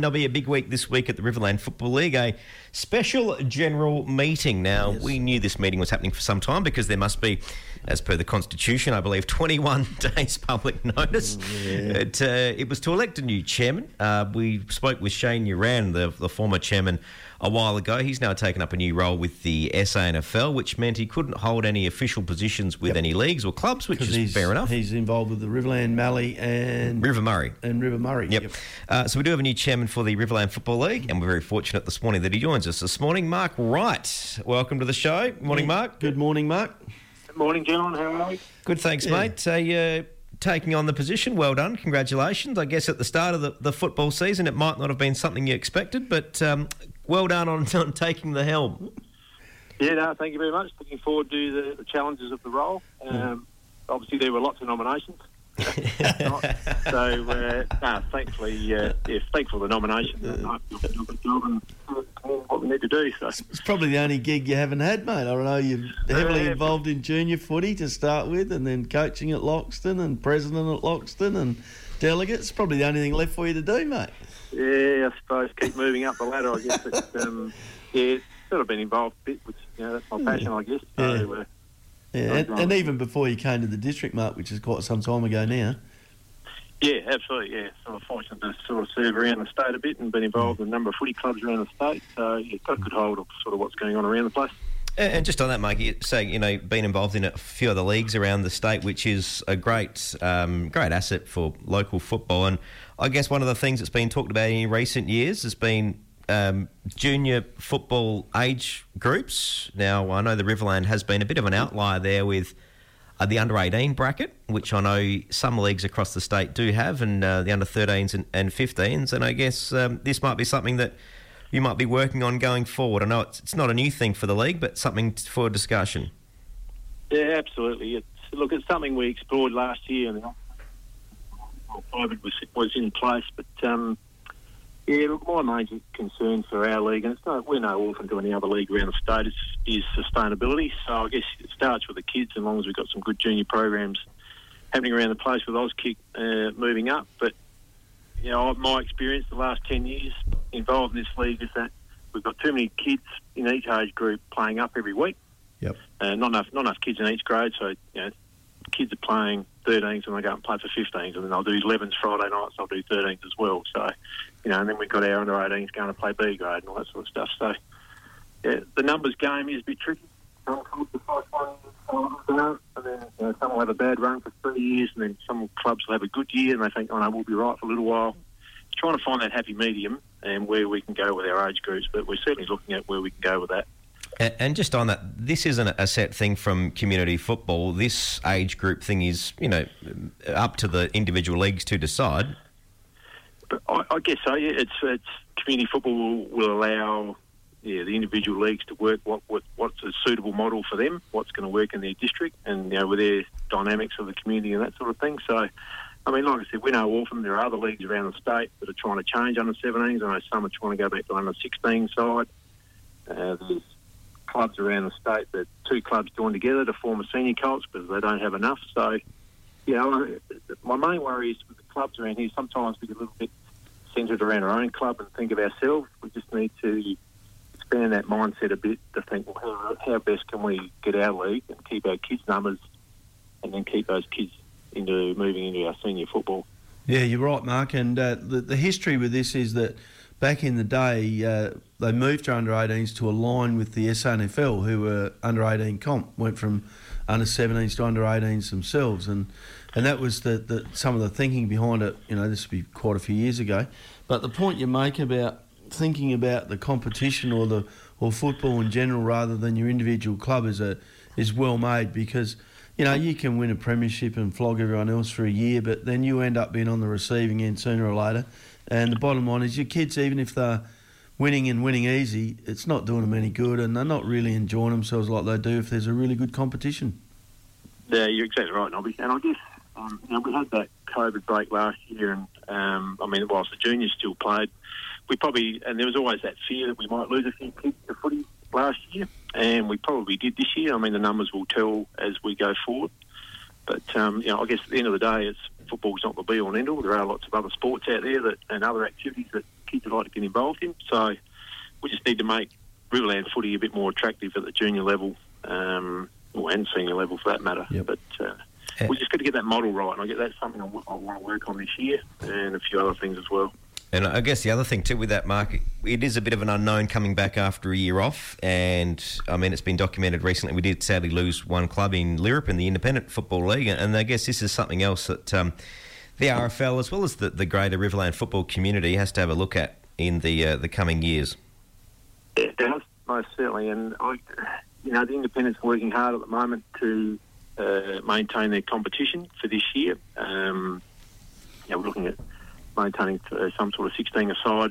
Nobby, a big week this week at the Riverland Football League, a special general meeting. Now, we knew this meeting was happening for some time because there must be, as per the Constitution, I believe, 21 days public notice. It was to elect a new chairman. We spoke with Shane Uran, the former chairman, a while ago. He's now taken up a new role with the SANFL, which meant he couldn't hold any official positions with any leagues or clubs, which is fair enough. He's involved with the Riverland, Mallee and... River Murray. Yep. So we do have a new chairman for the Riverland Football League, and we're very fortunate this morning that he joins us this morning. Mark Wright, welcome to the show. Morning, Mark. Good morning, Mark. Good morning, gentlemen. How are we? Good, thanks, mate. Taking on the position, well done. Congratulations. I guess at the start of the football season, it might not have been something you expected, but well done on taking the helm. Yeah, no, thank you very much. Looking forward to the challenges of the role. Obviously, there were lots of nominations. Thankfully, thankful for the nomination. I feel a good job and what we need to do. So it's probably the only gig you haven't had, mate. I don't know, you're heavily involved in junior footy to start with, and then coaching at Loxton and president at Loxton and delegates. Probably the only thing left for you to do, mate. Yeah, I suppose keep moving up the ladder, I guess. But, sort of been involved a bit, which, that's my passion, I guess. So, and even before you came to the district, Mark, which is quite some time ago now. Yeah, absolutely, yeah. So I'm fortunate to sort of serve around the state a bit and been involved in a number of footy clubs around the state. So, got a good hold of sort of what's going on around the place. And just on that, Mike, you say, been involved in a few other leagues around the state, which is a great asset for local football. And I guess one of the things that's been talked about in recent years has been junior football age groups. Now, I know the Riverland has been a bit of an outlier there with the under-18 bracket, which I know some leagues across the state do have, and the under-13s and 15s. And I guess this might be something that you might be working on going forward. I know it's not a new thing for the league, but something for discussion. Yeah, absolutely. It's something we explored last year, and COVID was in place, but my major concern for our league, and we're no orphan to any other league around the state, is sustainability. So I guess it starts with the kids, as long as we've got some good junior programs happening around the place with Auskick moving up. But my experience the last 10 years involved in this league is that we've got too many kids in each age group playing up every week. Yep. Not enough kids in each grade, so kids are playing 13s and they go and play for 15s, and then I'll do 11s Friday nights, I'll do 13s as well. So, and then we've got our under-18s going to play B grade and all that sort of stuff. So, the numbers game is a bit tricky. Some clubs will fight one, and then some will have a bad run for 3 years, and then some clubs will have a good year and they think, we'll be right for a little while. Trying to find that happy medium and where we can go with our age groups, but we're certainly looking at where we can go with that. And just on that, this isn't a set thing from community football. This age group thing is, up to the individual leagues to decide. But I guess so. Yeah, it's community football will allow the individual leagues to work what's a suitable model for them, what's going to work in their district, and with their dynamics of the community and that sort of thing. So, like I said, we're no orphan. There are other leagues around the state that are trying to change under 17s. I know some are trying to go back to under 16 side. There's clubs around the state that two clubs join together to form a senior Colts because they don't have enough. So, my main worry is with the clubs around here, sometimes we get a little bit centred around our own club and think of ourselves. We just need to expand that mindset a bit to think, well, how best can we get our league and keep our kids' numbers and then keep those kids moving into our senior football. Yeah, you're right, Mark. And the history with this is that back in the day, they moved to under-18s to align with the SANFL, who were under-18 comp, went from under-17s to under-18s themselves. And that was some of the thinking behind it. This would be quite a few years ago. But the point you make about thinking about the competition or football in general rather than your individual club is well made, because you can win a premiership and flog everyone else for a year, but then you end up being on the receiving end sooner or later. And the bottom line is your kids, even if they're winning and winning easy, it's not doing them any good, and they're not really enjoying themselves like they do if there's a really good competition. Yeah, you're exactly right, Nobby. And I guess we had that COVID break last year, and whilst the juniors still played, and there was always that fear that we might lose a few kids to footy last year, and we probably did this year. The numbers will tell as we go forward. But, I guess at the end of the day, football's not the be-all and end-all. There are lots of other sports out there and other activities that kids would like to get involved in. So we just need to make Riverland footy a bit more attractive at the junior level, and senior level for that matter. Yep. But we just got to get that model right, and I get that's something I want to work on this year, and a few other things as well. And I guess the other thing too with that, Mark, it is a bit of an unknown coming back after a year off. And I mean, it's been documented recently. We did sadly lose one club in Lirrup in the Independent Football League, and I guess this is something else that the RFL, as well as the greater Riverland football community, has to have a look at in the coming years. It does, most certainly, and the Independents are working hard at the moment to maintain their competition for this year. We're looking at maintaining some sort of 16-a-side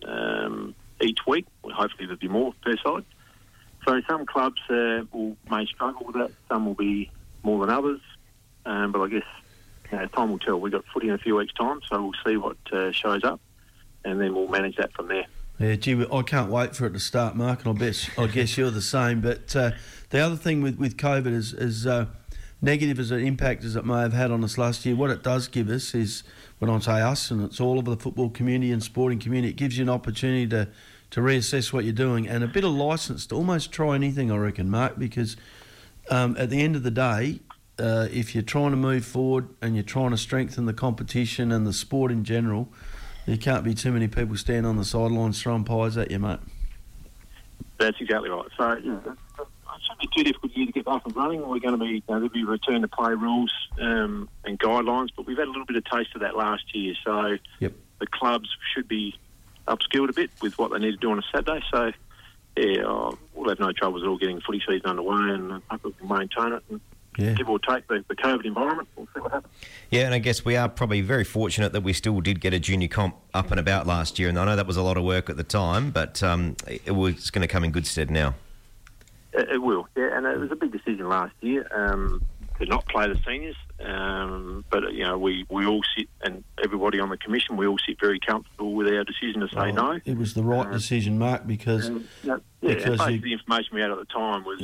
each week. Well, hopefully there'll be more per side. So some clubs may struggle with that. Some will be more than others. But I guess time will tell. We've got footy in a few weeks' time, so we'll see what shows up, and then we'll manage that from there. Yeah, gee, I can't wait for it to start, Mark, and I guess you're the same. But the other thing with COVID is negative as an impact as it may have had on us last year, what it does give us is, when I say us, and it's all of the football community and sporting community, it gives you an opportunity to reassess what you're doing and a bit of licence to almost try anything, I reckon, Mark, because at the end of the day, if you're trying to move forward and you're trying to strengthen the competition and the sport in general, there can't be too many people standing on the sidelines throwing pies at you, mate. That's exactly right. So, it shouldn't be too difficult year to get up and running. We're going to be, there'll be return to play rules and guidelines, but we've had a little bit of taste of that last year. So the clubs should be upskilled a bit with what they need to do on a Saturday. So, we'll have no troubles at all getting footy season underway, and hopefully we can maintain it and give or take the COVID environment. We'll see what happens. Yeah, and I guess we are probably very fortunate that we still did get a junior comp up and about last year, and I know that was a lot of work at the time, but it was going to come in good stead now. It will, yeah, and it was a big decision last year to not play the seniors, but we all sit, and everybody on the commission, we all sit very comfortable with our decision to say no. It was the right decision, Mark, because the information we had at the time was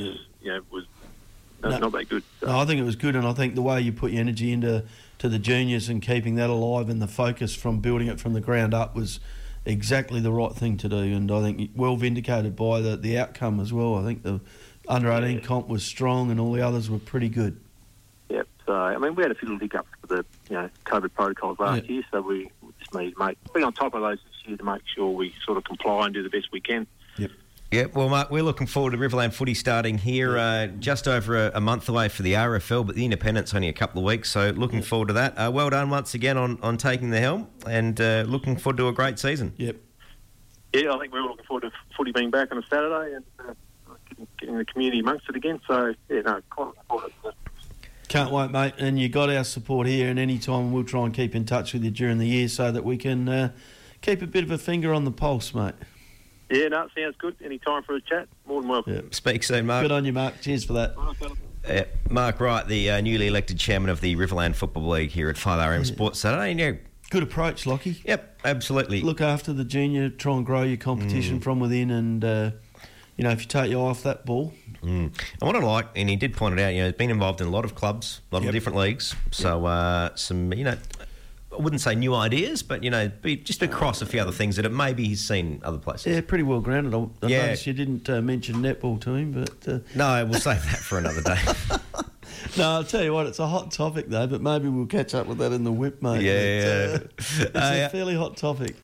not that good. So. No, I think it was good, and I think the way you put your energy into the juniors and keeping that alive and the focus from building it from the ground up was exactly the right thing to do, and I think well vindicated by the outcome as well. I think the under-18 comp was strong and all the others were pretty good. Yep. So, I mean, we had a few little hiccups with the COVID protocols last year, so we just need to be on top of those this year to make sure we sort of comply and do the best we can. Yep. Yeah, well, Mark, we're looking forward to Riverland footy starting here just over a month away for the RFL, but the Independent's only a couple of weeks, so looking forward to that. Well done once again on taking the helm, and looking forward to a great season. Yep. Yeah, I think we're all looking forward to footy being back on a Saturday and getting the community amongst it again, so, quite looking forward to it. Can't wait, mate, and you got our support here, and any time we'll try and keep in touch with you during the year so that we can keep a bit of a finger on the pulse, mate. Yeah, no, sounds good. Any time for a chat, more than welcome. Yeah. Speak soon, Mark. Good on you, Mark. Cheers for that. Mark Wright, the newly elected chairman of the Riverland Football League here at 5RM Sports Saturday. Good approach, Lockie. Yep, absolutely. Look after the junior, try and grow your competition from within, and if you take your eye off that ball. And what I like, and he did point it out, he's been involved in a lot of clubs, a lot of different leagues. So some, I wouldn't say new ideas, but, be just across a few other things that maybe he's seen other places. Yeah, pretty well grounded. I noticed you didn't mention netball to him, but... No, we'll save that for another day. No, I'll tell you what, it's a hot topic, though, but maybe we'll catch up with that in the whip, mate. Yeah. It's a fairly hot topic.